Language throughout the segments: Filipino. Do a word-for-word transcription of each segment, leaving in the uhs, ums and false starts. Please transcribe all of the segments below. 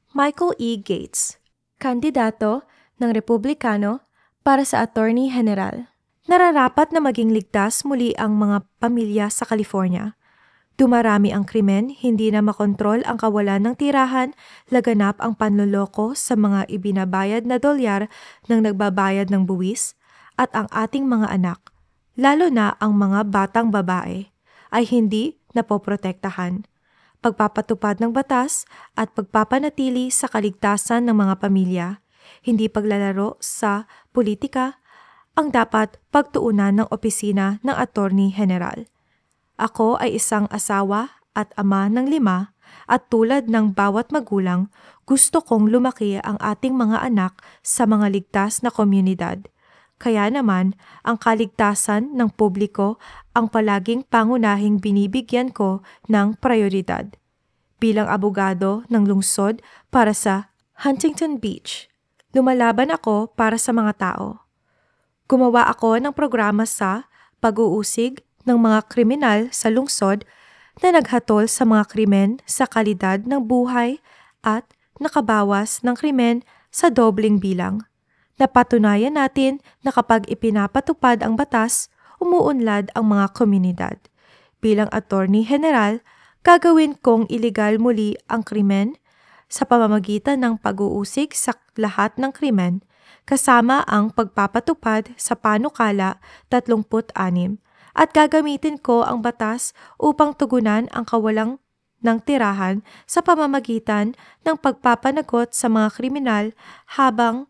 Michael E. Gates, kandidato ng Republikano para sa Attorney General. Nararapat na maging ligtas muli ang mga pamilya sa California. Dumarami ang krimen, hindi na makontrol ang kawalan ng tirahan, laganap ang panloloko sa mga ibinabayad na dolyar ng nagbabayad ng buwis, at ang ating mga anak, lalo na ang mga batang babae, ay hindi napoprotektahan. Pagpapatupad ng batas at pagpapanatili sa kaligtasan ng mga pamilya, hindi paglalaro sa politika, ang dapat pagtuunan ng opisina ng Attorney General. Ako ay isang asawa at ama ng lima at tulad ng bawat magulang, gusto kong lumaki ang ating mga anak sa mga ligtas na komunidad. Kaya naman, ang kaligtasan ng publiko ang palaging pangunahing binibigyan ko ng prioridad. Bilang abogado ng lungsod para sa Huntington Beach, lumalaban ako para sa mga tao. Gumawa ako ng programa sa pag-uusig ng mga kriminal sa lungsod na naghatol sa mga krimen sa kalidad ng buhay at nakabawas ng krimen sa dobling bilang. Napatunayan natin na kapag ipinapatupad ang batas, umuunlad ang mga komunidad. Bilang Attorney General, gagawin kong iligal muli ang krimen sa pamamagitan ng pag-uusig sa lahat ng krimen, kasama ang pagpapatupad sa panukala tatlumpu't-anim, at gagamitin ko ang batas upang tugunan ang kawalang ng tirahan sa pamamagitan ng pagpapanagot sa mga kriminal habang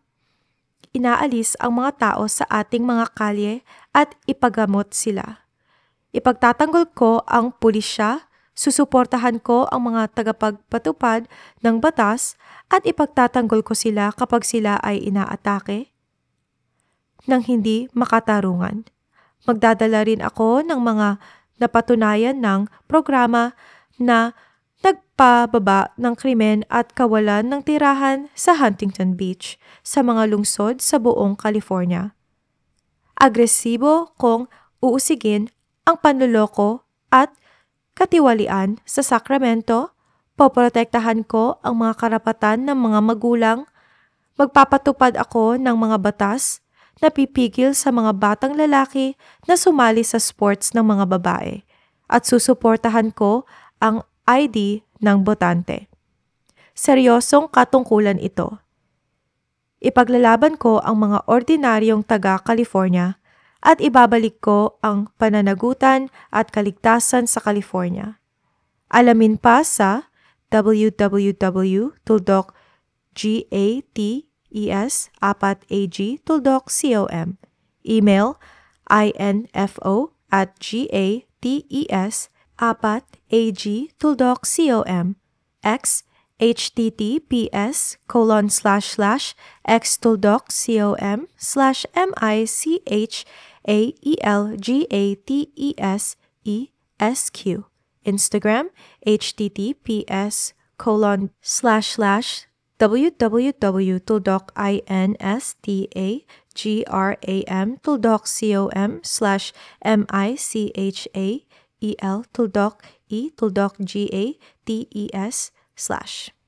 inaalis ang mga tao sa ating mga kalye at ipagamot sila. Ipagtatanggol ko ang pulisya, susuportahan ko ang mga tagapagpatupad ng batas at ipagtatanggol ko sila kapag sila ay inaatake ng hindi makatarungan. Magdadala rin ako ng mga napatunayan ng programa na nagpababa ng krimen at kawalan ng tirahan sa Huntington Beach sa mga lungsod sa buong California. Agresibo kong uusigin ang panloloko at katiwalian sa Sacramento, poprotektahan ko ang mga karapatan ng mga magulang, magpapatupad ako ng mga batas na pipigil sa mga batang lalaki na sumali sa sports ng mga babae, at susuportahan ko ang I D ng botante. Seryosong katungkulan ito. Ipaglalaban ko ang mga ordinaryong taga-California at ibabalik ko ang pananagutan at kaligtasan sa California. Alamin pa sa w w w dot gates apat a g dot com, email info at gates apat a g dot com, x https colon slash slash xtul.com slash m-i-c-h-a-e-l-g-a-t-e-s-e-s-q, Instagram https colon slash slash www.instagram.com slash m-i-c-h-a-e-l-e-g-a-t-e-s slash